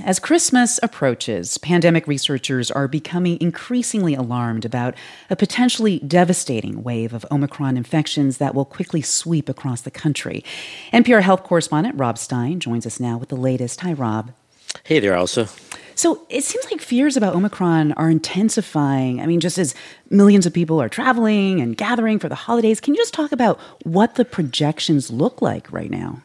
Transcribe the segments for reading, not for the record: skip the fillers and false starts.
As Christmas approaches, pandemic researchers are becoming increasingly alarmed about a potentially devastating wave of Omicron infections that will quickly sweep across the country. NPR health correspondent Rob Stein joins us now with the latest. Hi, Rob. Hey there, Elsa. So it seems like fears about Omicron are intensifying. I mean, just as millions of people are traveling and gathering for the holidays, can you just talk about what the projections look like right now?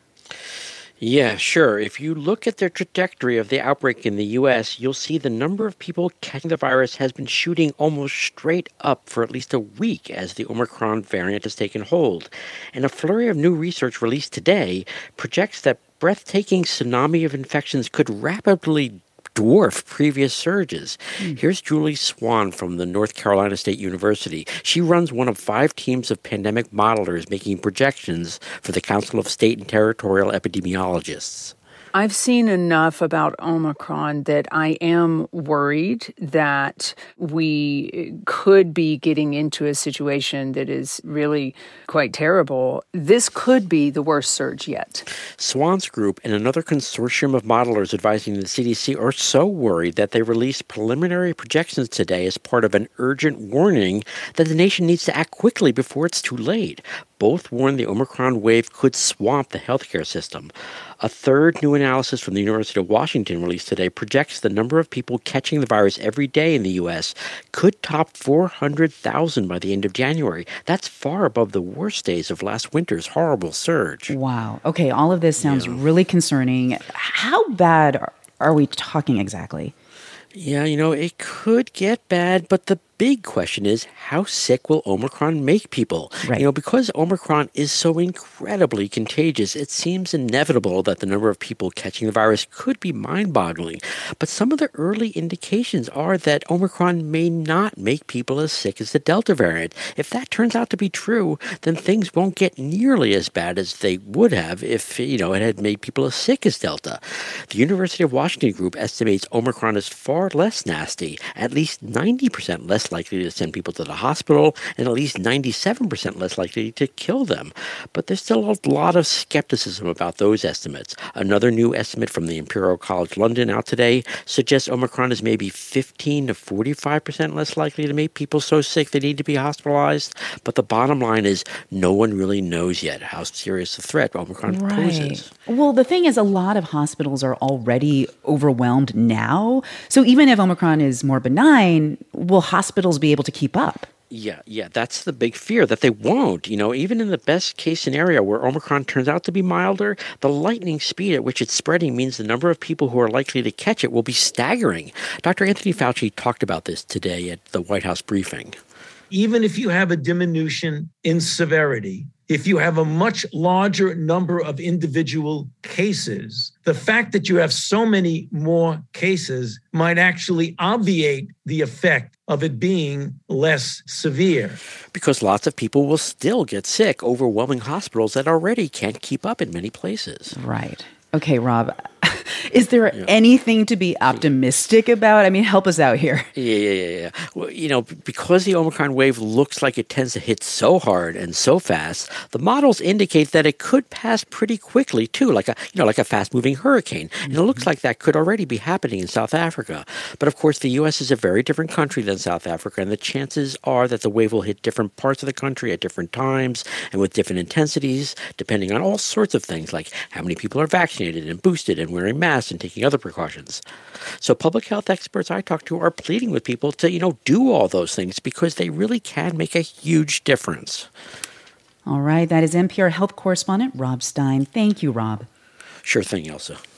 Yeah, sure. If you look at the trajectory of the outbreak in the U.S., you'll see the number of people catching the virus has been shooting almost straight up for at least a week as the Omicron variant has taken hold. And a flurry of new research released today projects that breathtaking tsunami of infections could rapidly dwarf previous surges. Here's Julie Swan from the North Carolina State University. She runs one of 5 teams of pandemic modelers making projections for the Council of State and Territorial Epidemiologists. I've seen enough about Omicron that I am worried that we could be getting into a situation that is really quite terrible. This could be the worst surge yet. Swan's group and another consortium of modelers advising the CDC are so worried that they released preliminary projections today as part of an urgent warning that the nation needs to act quickly before it's too late. Both warn the Omicron wave could swamp the healthcare system. A third new analysis from the University of Washington released today projects the number of people catching the virus every day in the U.S. could top 400,000 by the end of January. That's far above the worst days of last winter's horrible surge. Wow. Okay, all of this sounds really concerning. How bad are we talking exactly? Yeah, it could get bad, but the big question is, how sick will Omicron make people? Right. Because Omicron is so incredibly contagious, it seems inevitable that the number of people catching the virus could be mind-boggling. But some of the early indications are that Omicron may not make people as sick as the Delta variant. If that turns out to be true, then things won't get nearly as bad as they would have if, it had made people as sick as Delta. The University of Washington group estimates Omicron is far less nasty, at least 90% less likely to send people to the hospital, and at least 97% less likely to kill them. But there's still a lot of skepticism about those estimates. Another new estimate from the Imperial College London out today suggests Omicron is maybe 15 to 45% less likely to make people so sick they need to be hospitalized. But the bottom line is no one really knows yet how serious a threat Omicron poses. Well, the thing is, a lot of hospitals are already overwhelmed now. So even if Omicron is more benign, will hospitals be able to keep up? Yeah, that's the big fear, that they won't. Even in the best case scenario where Omicron turns out to be milder, the lightning speed at which it's spreading means the number of people who are likely to catch it will be staggering. Dr. Anthony Fauci talked about this today at the White House briefing. Even if you have a diminution in severity, if you have a much larger number of individual cases, the fact that you have so many more cases might actually obviate the effect of it being less severe. Because lots of people will still get sick, overwhelming hospitals that already can't keep up in many places. Right. Okay, Rob, is there anything to be optimistic about? I mean, help us out here. Yeah. Well, because the Omicron wave looks like it tends to hit so hard and so fast, the models indicate that it could pass pretty quickly too, like a fast-moving hurricane. And it looks like that could already be happening in South Africa. But of course, the U.S. is a very different country than South Africa, and the chances are that the wave will hit different parts of the country at different times and with different intensities, depending on all sorts of things like how many people are vaccinated and boosted and wearing masks and taking other precautions. So public health experts I talk to are pleading with people to, do all those things because they really can make a huge difference. All right. That is NPR health correspondent Rob Stein. Thank you, Rob. Sure thing, Elsa.